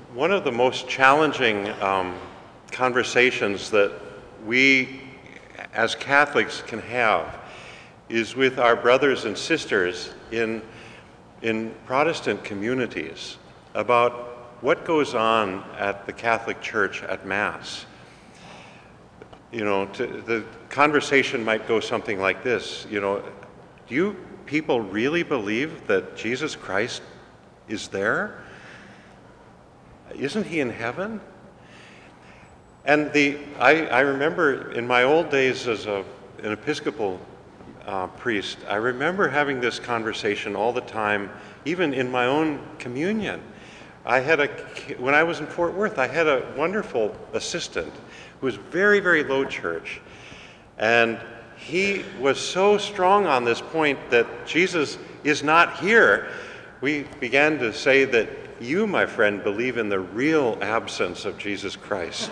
One of the most challenging conversations that we as Catholics can have is with our brothers and sisters in Protestant communities about what goes on at the Catholic Church at Mass. You know, the conversation might go something like this, you know, do you people really believe that Jesus Christ is there? Isn't he in heaven? And I remember in my old days as an Episcopal priest, I remember having this conversation all the time, even in my own communion. When I was in Fort Worth, I had a wonderful assistant who was very, very low church. And he was so strong on this point that Jesus is not here. We began to say that you, my friend, believe in the real absence of Jesus Christ.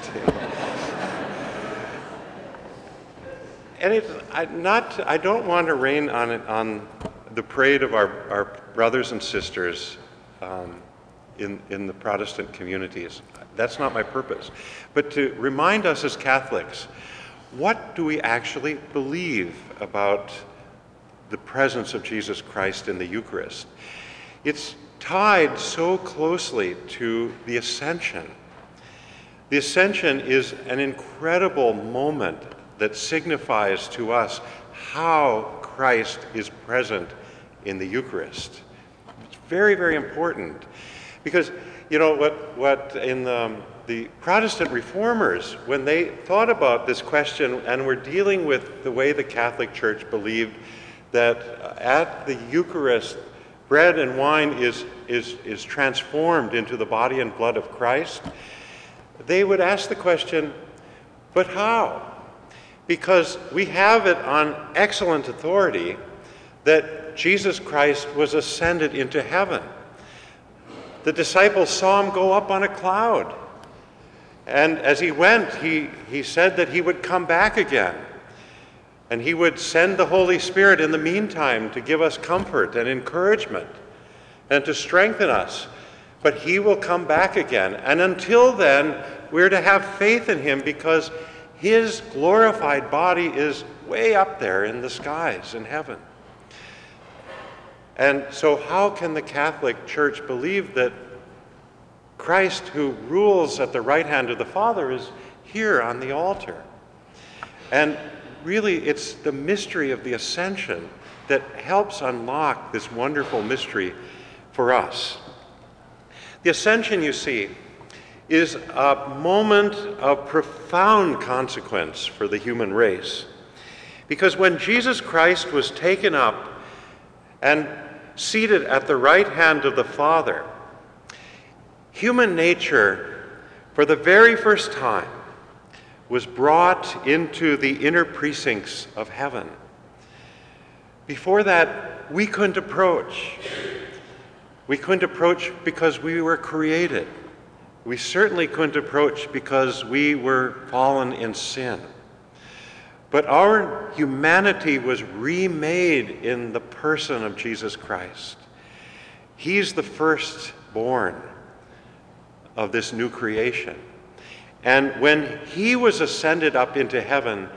And I don't want to rain on the parade of our brothers and sisters in the Protestant communities. That's not my purpose. But to remind us as Catholics, what do we actually believe about the presence of Jesus Christ in the Eucharist? It's tied so closely to the Ascension. The Ascension is an incredible moment that signifies to us how Christ is present in the Eucharist. It's very, very important because, you know, what in the Protestant reformers, when they thought about this question and were dealing with the way the Catholic Church believed that at the Eucharist, bread and wine is transformed into the body and blood of Christ, they would ask the question, but how? Because we have it on excellent authority that Jesus Christ was ascended into heaven. The disciples saw him go up on a cloud. And as he went, he said that he would come back again. And he would send the Holy Spirit in the meantime to give us comfort and encouragement and to strengthen us. But he will come back again. And until then, we're to have faith in him because his glorified body is way up there in the skies in heaven. And so how can the Catholic Church believe that Christ, who rules at the right hand of the Father, is here on the altar? And really, it's the mystery of the Ascension that helps unlock this wonderful mystery for us. The Ascension, you see, is a moment of profound consequence for the human race. Because when Jesus Christ was taken up and seated at the right hand of the Father, human nature, for the very first time, was brought into the inner precincts of heaven. Before that, we couldn't approach. We couldn't approach because we were created. We certainly couldn't approach because we were fallen in sin. But our humanity was remade in the person of Jesus Christ. He's the firstborn of this new creation. And when he was ascended up into heaven,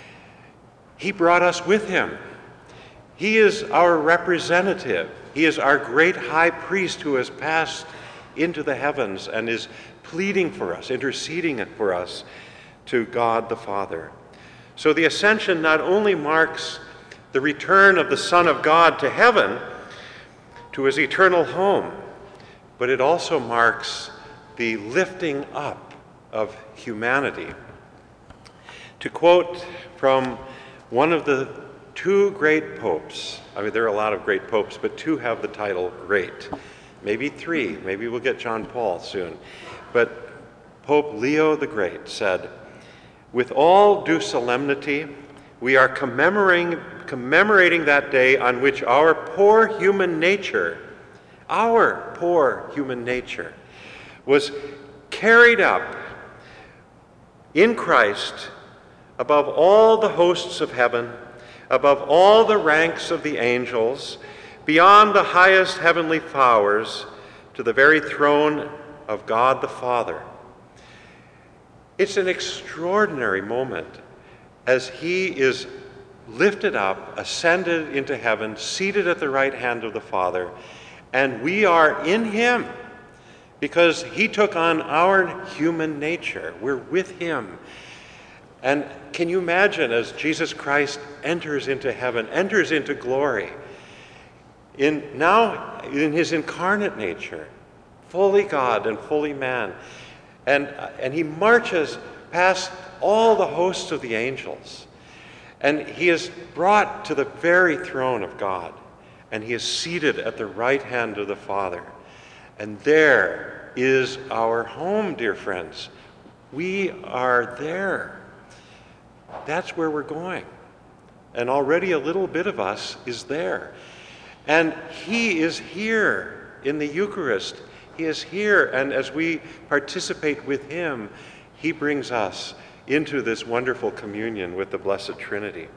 he brought us with him. He is our representative. He is our great high priest who has passed into the heavens and is pleading for us, interceding for us to God the Father. So the Ascension not only marks the return of the Son of God to heaven, to his eternal home, but it also marks the lifting up of humanity. To quote from one of the two great popes, I mean, there are a lot of great popes, but two have the title great. Maybe three, maybe we'll get John Paul soon. But Pope Leo the Great said, "With all due solemnity, we are commemorating that day on which our poor human nature was carried up in Christ above all the hosts of heaven, above all the ranks of the angels, beyond the highest heavenly powers, to the very throne of God the Father. It's an extraordinary moment as he is lifted up, ascended into heaven, seated at the right hand of the Father, and we are in him because he took on our human nature. We're with him. And can you imagine as Jesus Christ enters into heaven, enters into glory, now in his incarnate nature, fully God and fully man, and he marches past all the hosts of the angels, and he is brought to the very throne of God, and he is seated at the right hand of the Father. And there is our home, dear friends. We are there. That's where we're going. And already a little bit of us is there. And he is here in the Eucharist. He is here, and as we participate with him, he brings us into this wonderful communion with the Blessed Trinity.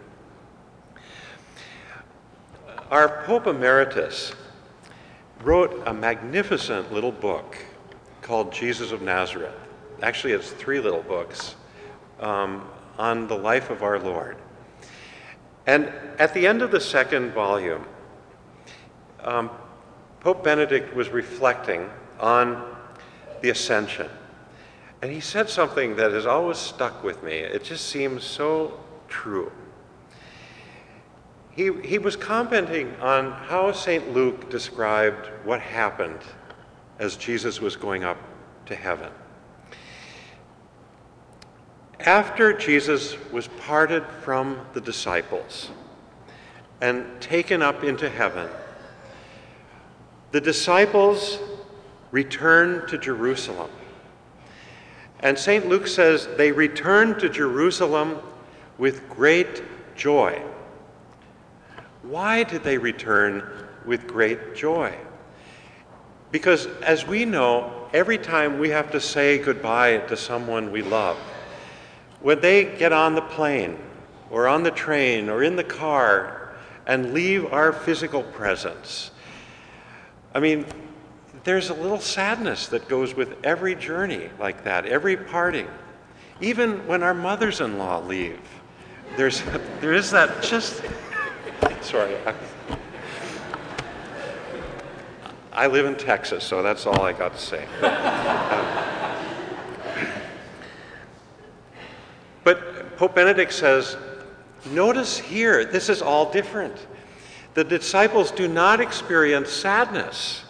Our Pope Emeritus wrote a magnificent little book called Jesus of Nazareth. Actually, it's 3 little books on the life of our Lord. And at the end of the 2nd volume, Pope Benedict was reflecting on the Ascension. And he said something that has always stuck with me. It just seems so true. He was commenting on how St. Luke described what happened as Jesus was going up to heaven. After Jesus was parted from the disciples and taken up into heaven, the disciples returned to Jerusalem. And St. Luke says they returned to Jerusalem with great joy. Why did they return with great joy? Because as we know, every time we have to say goodbye to someone we love, when they get on the plane or on the train or in the car and leave our physical presence, I mean, there's a little sadness that goes with every journey like that, every parting. Even when our mothers-in-law leave, there is that just... Sorry. I live in Texas, so that's all I got to say. But Pope Benedict says, notice here, this is all different. The disciples do not experience sadness.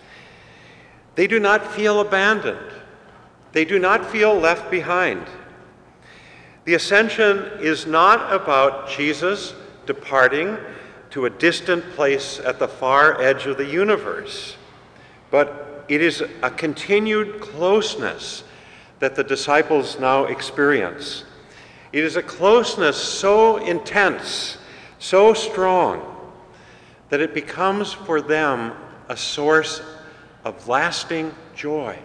They do not feel abandoned. They do not feel left behind. The Ascension is not about Jesus departing to a distant place at the far edge of the universe, but it is a continued closeness that the disciples now experience. It is a closeness so intense, so strong, that it becomes for them a source of lasting joy.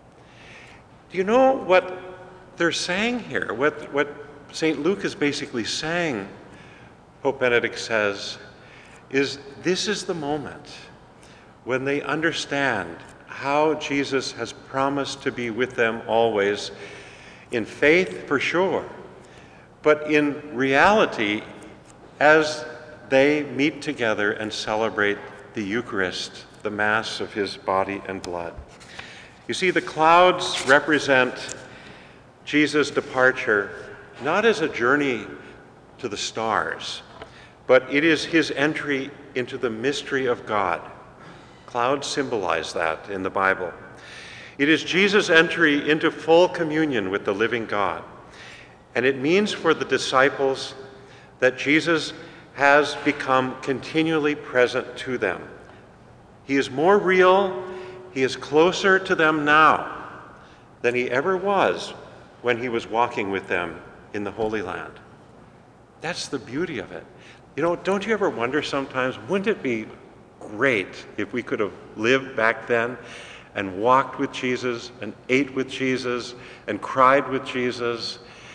Do you know what they're saying here? What St. Luke is basically saying, Pope Benedict says, is this is the moment when they understand how Jesus has promised to be with them always, in faith for sure, but in reality as they meet together and celebrate the Eucharist, the Mass of his body and blood. You see, the clouds represent Jesus' departure not as a journey to the stars, but it is his entry into the mystery of God. Clouds symbolize that in the Bible. It is Jesus' entry into full communion with the living God. And it means for the disciples that Jesus has become continually present to them. He is more real, he is closer to them now than he ever was when he was walking with them in the Holy Land. That's the beauty of it. You know, don't you ever wonder sometimes, wouldn't it be great if we could have lived back then and walked with Jesus and ate with Jesus and cried with Jesus?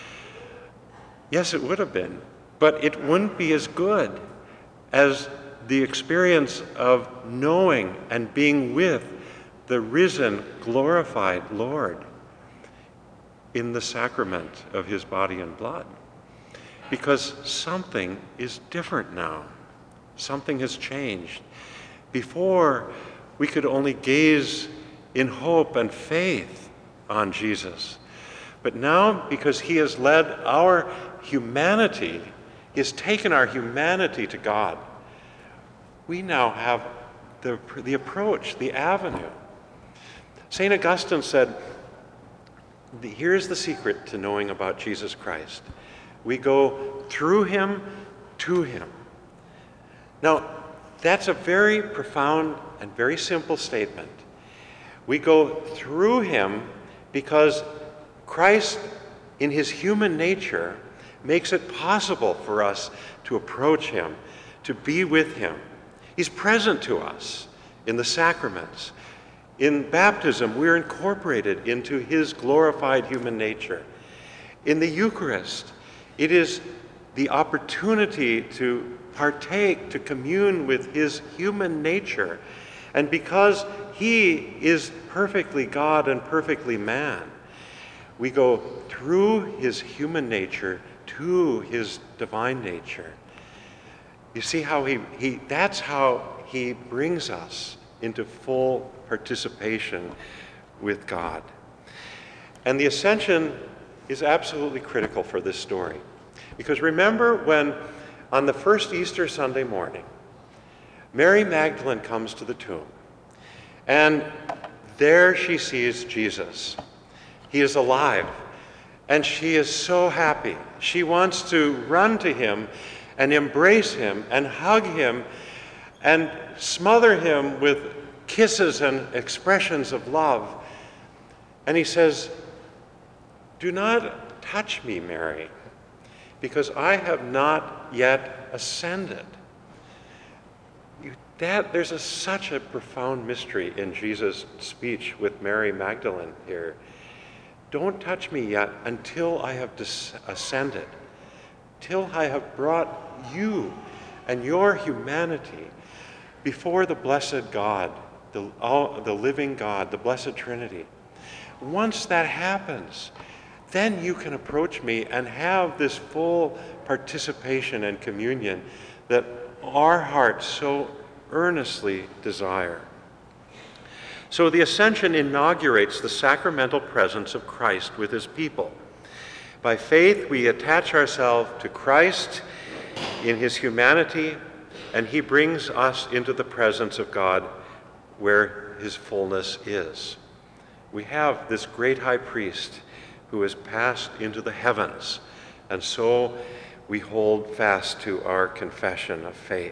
Yes, it would have been, but it wouldn't be as good as the experience of knowing and being with the risen, glorified Lord in the sacrament of his body and blood. Because something is different now. Something has changed. Before, we could only gaze in hope and faith on Jesus. But now, because he has led our humanity, he has taken our humanity to God, we now have the approach, the avenue. St. Augustine said, here's the secret to knowing about Jesus Christ. We go through him to him. Now, that's a very profound and very simple statement. We go through him because Christ, in his human nature, makes it possible for us to approach him, to be with him. He's present to us in the sacraments. In baptism, we're incorporated into his glorified human nature. In the Eucharist, it is the opportunity to partake, to commune with his human nature. And because he is perfectly God and perfectly man, we go through his human nature to his divine nature. You see how that's how he brings us into full participation with God. And the Ascension is absolutely critical for this story. Because remember when, on the first Easter Sunday morning, Mary Magdalene comes to the tomb, and there she sees Jesus. He is alive, and she is so happy. She wants to run to him and embrace him and hug him and smother him with kisses and expressions of love. And he says, "Do not touch me, Mary, because I have not yet ascended." There's such a profound mystery in Jesus' speech with Mary Magdalene here. Don't touch me yet until I have ascended, till I have brought you and your humanity before the blessed God, the living God, the Blessed Trinity. Once that happens, then you can approach me and have this full participation and communion that our hearts so earnestly desire. So the Ascension inaugurates the sacramental presence of Christ with his people. By faith, we attach ourselves to Christ in his humanity, and he brings us into the presence of God where his fullness is. We have this great high priest who has passed into the heavens, and so we hold fast to our confession of faith.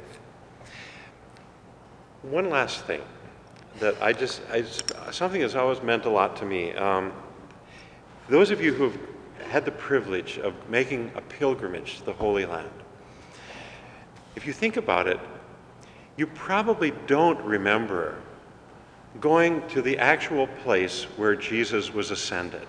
One last thing that something that's always meant a lot to me. Those of you who've had the privilege of making a pilgrimage to the Holy Land, if you think about it, you probably don't remember going to the actual place where Jesus was ascended,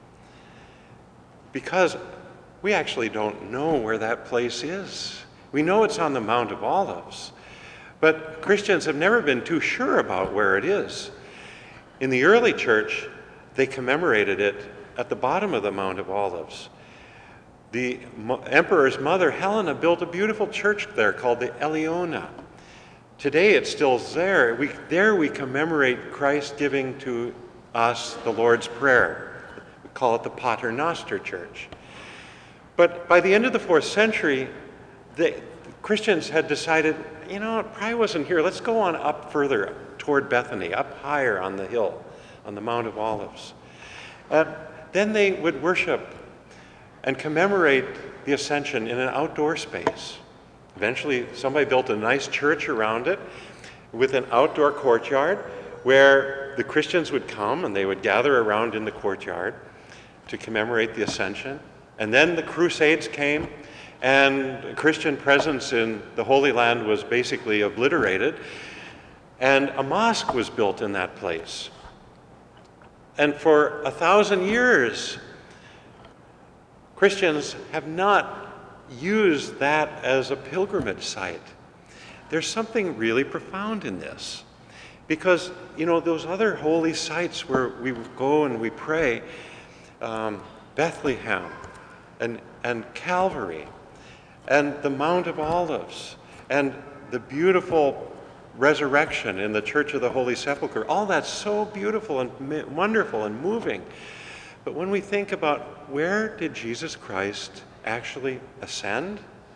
because we actually don't know where that place is. We know it's on the Mount of Olives, but Christians have never been too sure about where it is. In the early church, they commemorated it at the bottom of the Mount of Olives. The emperor's mother, Helena, built a beautiful church there called the Eleona. Today it's still there. There we commemorate Christ giving to us the Lord's Prayer. We call it the Pater Noster Church. But by the end of the 4th century, the Christians had decided, it probably wasn't here. Let's go on up further toward Bethany, up higher on the hill, on the Mount of Olives. Then they would worship and commemorate the Ascension in an outdoor space. Eventually, somebody built a nice church around it with an outdoor courtyard where the Christians would come and they would gather around in the courtyard to commemorate the Ascension. And then the Crusades came, and Christian presence in the Holy Land was basically obliterated, and a mosque was built in that place. And for 1,000 years, Christians have not used that as a pilgrimage site. There's something really profound in this, Because, those other holy sites where we go and we pray, Bethlehem and Calvary and the Mount of Olives and the beautiful resurrection in the Church of the Holy Sepulchre, all that's so beautiful and wonderful and moving. But when we think about where did Jesus Christ actually ascend?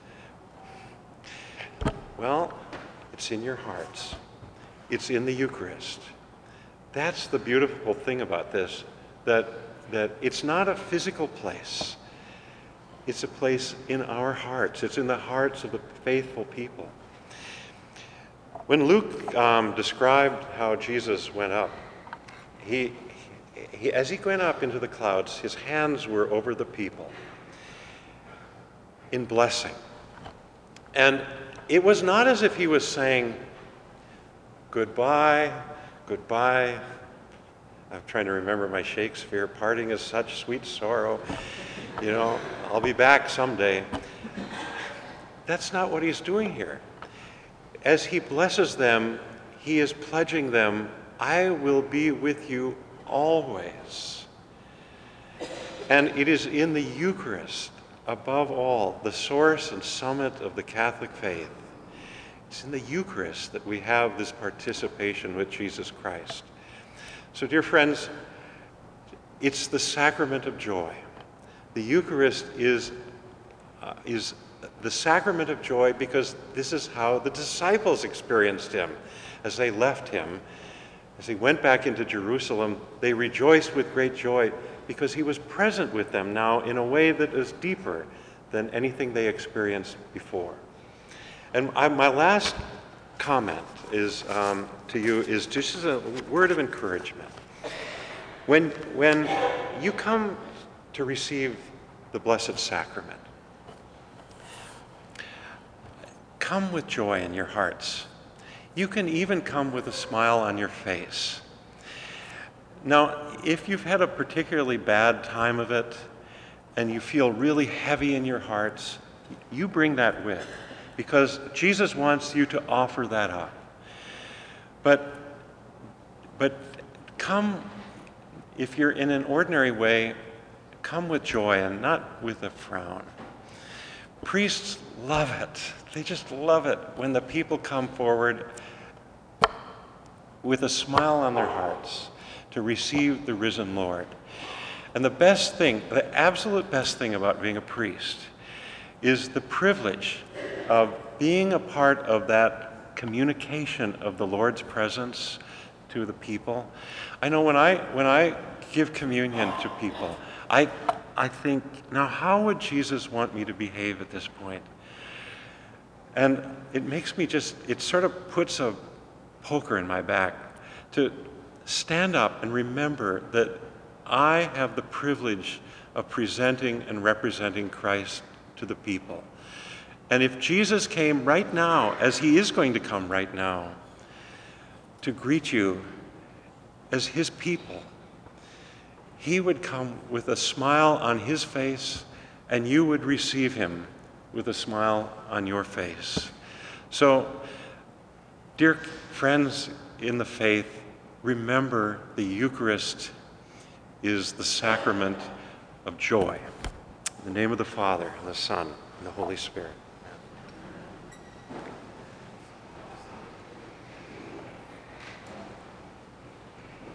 Well, it's in your hearts. It's in the Eucharist. That's the beautiful thing about this, that it's not a physical place. It's a place in our hearts. It's in the hearts of the faithful people. When Luke described how Jesus went up, he, as he went up into the clouds, his hands were over the people in blessing. And it was not as if he was saying, goodbye, goodbye. I'm trying to remember my Shakespeare, parting is such sweet sorrow. I'll be back someday. That's not what he's doing here. As he blesses them, he is pledging them, I will be with you always. And it is in the Eucharist, above all, the source and summit of the Catholic faith. It's in the Eucharist that we have this participation with Jesus Christ. So, dear friends, it's the sacrament of joy. The Eucharist is the sacrament of joy because this is how the disciples experienced him as they left him. As he went back into Jerusalem, they rejoiced with great joy because he was present with them now in a way that is deeper than anything they experienced before. And my last comment is to you is just a word of encouragement. When you come to receive the Blessed Sacrament, come with joy in your hearts. You can even come with a smile on your face. Now, if you've had a particularly bad time of it and you feel really heavy in your hearts, you bring that with, because Jesus wants you to offer that up. But come, if you're in an ordinary way, come with joy and not with a frown. Priests love it. They just love it when the people come forward with a smile on their hearts to receive the risen Lord. And the best thing, the absolute best thing about being a priest is the privilege of being a part of that communication of the Lord's presence to the people. I know when I give communion to people, I think, now how would Jesus want me to behave at this point? And it makes me it sort of puts a poker in my back to stand up and remember that I have the privilege of presenting and representing Christ to the people. And if Jesus came right now, as he is going to come right now, to greet you as his people, he would come with a smile on his face, and you would receive him with a smile on your face. So, dear friends in the faith, remember the Eucharist is the sacrament of joy. In the name of the Father, and the Son, and the Holy Spirit.